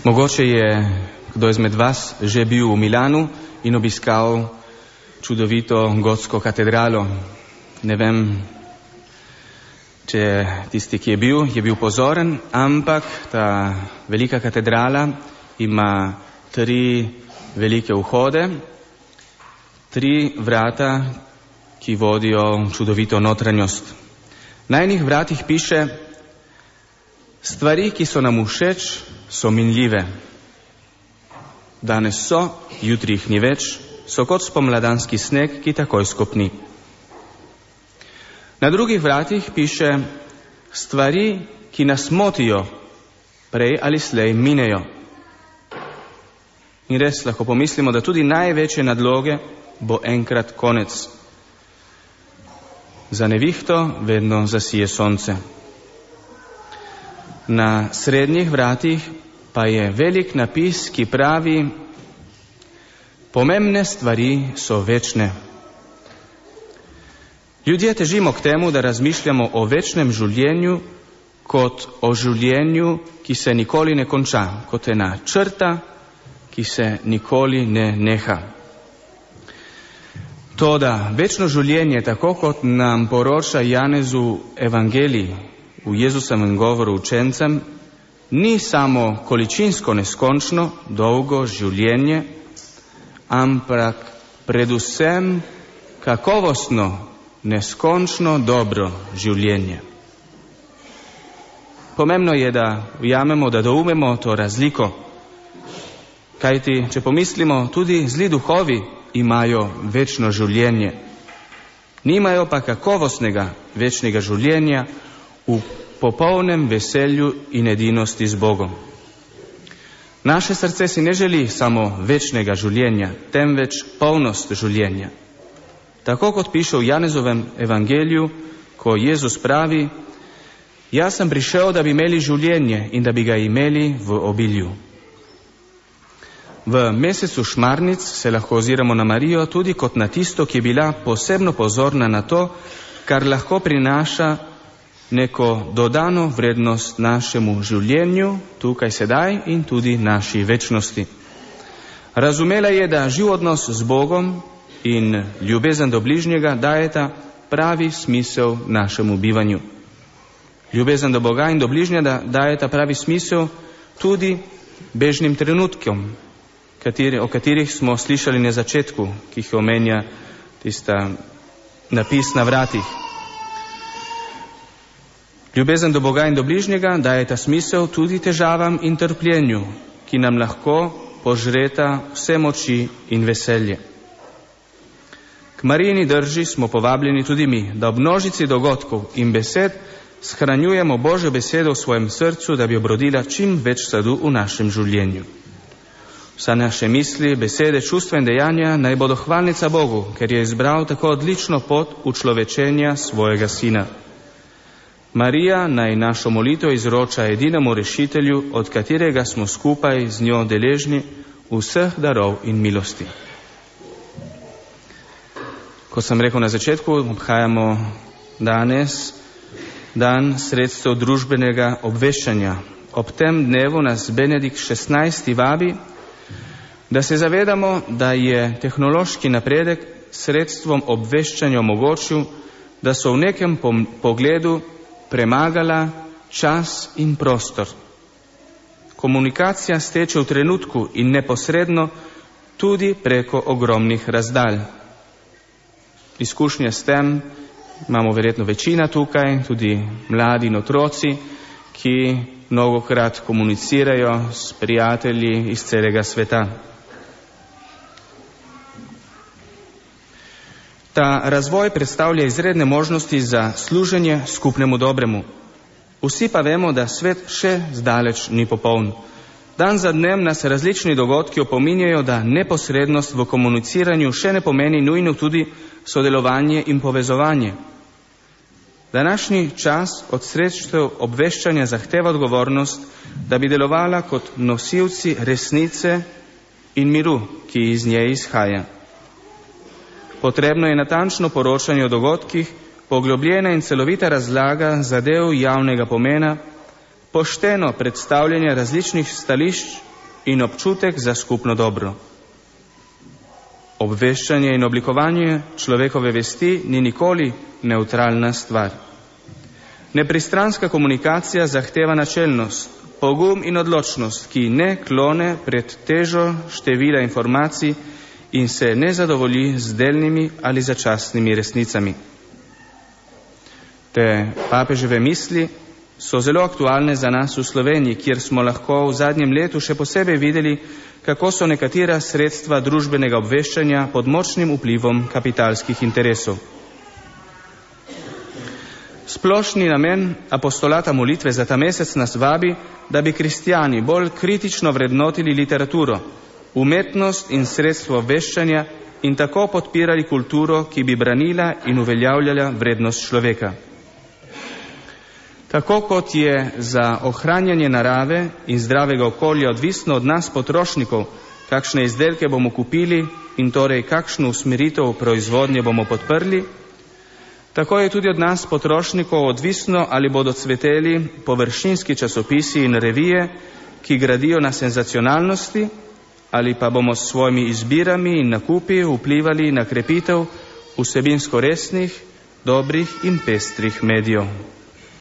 Mogoče je kdo izmed vas že bil v Milanu in obiskal čudovito gotsko katedralo. Ne vem, če tisti, ki je bil pozoren, ampak ta velika katedrala ima 3 velike vhode, 3 vrata, ki vodijo v čudovito notranjost. Na enih vratih piše: stvari, ki so nam všeč, so minljive. Danes so, jutri jih ni več, so kot spomladanski sneg, ki takoj skopni. Na drugih vratih piše: stvari, ki nas motijo, prej ali slej minejo. In res lahko pomislimo, da tudi največje nadloge bo enkrat konec. Za nevihto vedno zasije sonce. Na srednjih vratih pa je velik napis, ki pravi: pomembne stvari so večne. Ljudje težimo k temu, da razmišljamo o večnem življenju kot o življenju, ki se nikoli ne konča, kot ena črta, ki se nikoli ne neha. Toda večno življenje, tako kot nam poroča Janezu evangelij v Jezusovem govoru učencem, ni samo količinsko neskončno dolgo življenje, ampak predvsem kakovostno, neskončno dobro življenje. Pomembno je, da ujamemo, da doumemo to razliko. Kajti, če pomislimo, tudi zli duhovi imajo večno življenje. Nimajo pa kakovostnega večnega življenja v popolnem veselju in edinosti z Bogom. Naše srce si ne želi samo večnega življenja, temveč polnost življenja. Tako kot piše v Janezovem evangeliju, ko Jezus pravi: jaz sem prišel, da bi imeli življenje in da bi ga imeli v obilju. V mesecu Šmarnic se lahko oziramo na Marijo tudi kot na tisto, ki je bila posebno pozorna na to, kar lahko prinaša neko dodano vrednost našemu življenju, tukaj sedaj in tudi naši večnosti. Razumela je, da živ odnos z Bogom in ljubezen do bližnjega dajeta pravi smisel našemu bivanju. Ljubezen do Boga in do bližnjega dajeta pravi smisel tudi bežnim trenutkom, o katerih smo slišali na začetku, ki jih omenja tista napis na vratih. Ljubezen do Boga in do bližnjega dajeta smisel tudi težavam in trpljenju, ki nam lahko požreta vse moči in veselje. K Marijini drži smo povabljeni tudi mi, da ob množici dogodkov in besed shranjujemo Božjo besedo v svojem srcu, da bi obrodila čim več sadu v našem življenju. Vsa naše misli, besede, čustva in dejanja naj bodo hvalnica Bogu, ker je izbral tako odlično pot učlovečenja svojega Sina. Marija naj našo molitev izroča edinemu rešitelju, od katerega smo skupaj z njo deležni vseh darov in milosti. Ko sem rekel na začetku, obhajamo danes dan sredstev družbenega obveščanja. Ob tem dnevu nas Benedikt XVI vabi, da se zavedamo, da je tehnološki napredek sredstvom obveščanja omogočil, da so v nekem pogledu premagala čas in prostor. Komunikacija steče v trenutku in neposredno tudi preko ogromnih razdalj. Izkušnje s tem imamo verjetno večina tukaj, tudi mladi in otroci, ki mnogokrat komunicirajo s prijatelji iz celega sveta. Ta razvoj predstavlja izredne možnosti za služenje skupnemu dobremu. Vsi pa vemo, da svet še zdaleč ni popoln. Dan za dnem nas različni dogodki opominjajo, da neposrednost v komuniciranju še ne pomeni nujno tudi sodelovanje in povezovanje. Današnji čas od sredstev obveščanja zahteva odgovornost, da bi delovala kot nosilci resnice in miru, ki iz nje izhaja. Potrebno je natančno poročanje o dogodkih, poglobljena in celovita razlaga zadev javnega pomena, pošteno predstavljanje različnih stališč in občutek za skupno dobro. Obveščanje in oblikovanje človekove vesti ni nikoli nevtralna stvar. Nepristranska komunikacija zahteva načelnost, pogum in odločnost, ki ne klone pred težo števila informacij in se ne zadovolji z delnimi ali začasnimi resnicami. Te papeževe misli so zelo aktualne za nas v Sloveniji, kjer smo lahko v zadnjem letu še posebej videli, kako so nekatera sredstva družbenega obveščanja pod močnim vplivom kapitalskih interesov. Splošni namen apostolata molitve za ta mesec nas vabi, da bi kristjani bolj kritično vrednotili literaturo, umetnost in sredstvo obveščanja in tako podpirali kulturo, ki bi branila in uveljavljala vrednost človeka. Tako kot je za ohranjanje narave in zdravega okolja odvisno od nas potrošnikov, kakšne izdelke bomo kupili in torej kakšno usmeritev proizvodnje bomo podprli, tako je tudi od nas potrošnikov odvisno, ali bodo cveteli površinski časopisi in revije, ki gradijo na senzacionalnosti, ali pa bomo s svojimi izbirami in nakupi vplivali na krepitev vsebinsko resnih, dobrih in pestrih medijev.